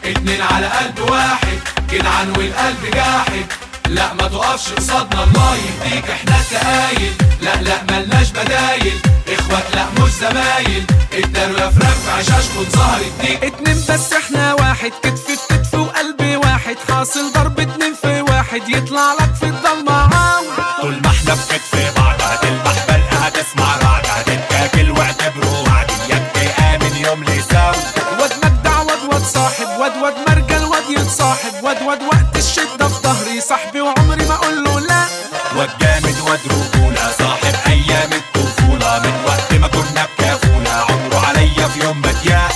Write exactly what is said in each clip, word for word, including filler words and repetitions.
اتنين على قلب واحد، جدعان والقلب جاحد. لا ما تقفش قصادنا الله يهديك، احنا التقايل. لا لا ملناش بدايل، اخوات لا مش زمايل. اداروا يا فراق في عشاشكم ظهر الديك. اتنين بس احنا واحد، كتف في كتف وقلب واحد. حاصل ضرب اتنين في واحد، يطلع لك في الضلمة عاو. طول ما احنا في كتف بعض هتلمح بلقى هتسمع رعد، هتتاكل واعتبره وعد. اياك تآمن يوم لساو. واد مجدع واد واد صاحب، واد واد مرجل واد يتصاحب. واد واد وقت الشدة في ظهري صاحبي وعمري ما اقول له لا. واد جامد واد رجولة، صاحب ايام الطفولة. من وقت ما كنا بكافولة، عمره عليا في يوم ما اتياق.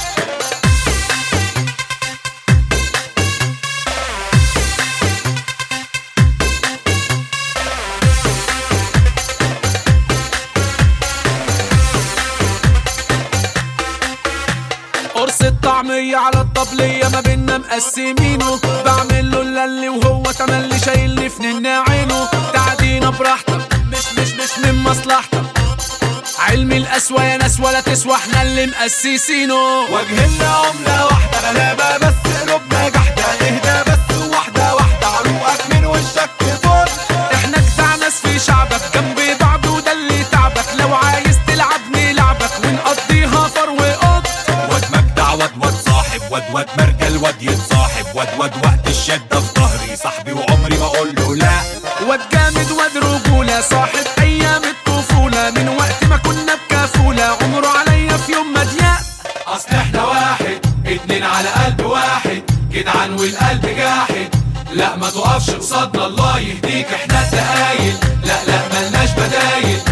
قرص الطعمية على الطبلية ما بينا مقسمينه. بعمل له اللي وهو تملي شايلني في ننا عينه. تعدينا براحتك مش مش مش من مصلحتك. علمي القسوة يا ناس ولا تسوى، احنا اللي مقسسينه. وجهنا عملة واحدة غلابة بس قلوبنا جحدة. اهدى بس واحدة واحدة، عروقك من وشك فوق. احنا جدع ناس في شعبك، جنب بعض وده اللي تعبك. لو عايز تلعب نلعبك ونقضيها فر وقط. واد مجدع واد واد صاحب، واد واد مرجل واد يتصاحب. واد واد وقت الشدة في ظهري صاحبي وعمري ما اقول له لا. واد جامد واد رجولة، صاحب ايام الطفولة. من وقت ما كنا بكافولة، عمره عليا في يوم ما ضيق. اصل احنا واحد، اتنين على قلب واحد. جدعان والقلب جاحد. لا ما تقفش قصادنا الله يهديك، احنا التقايل. لا لا ملناش بدايل،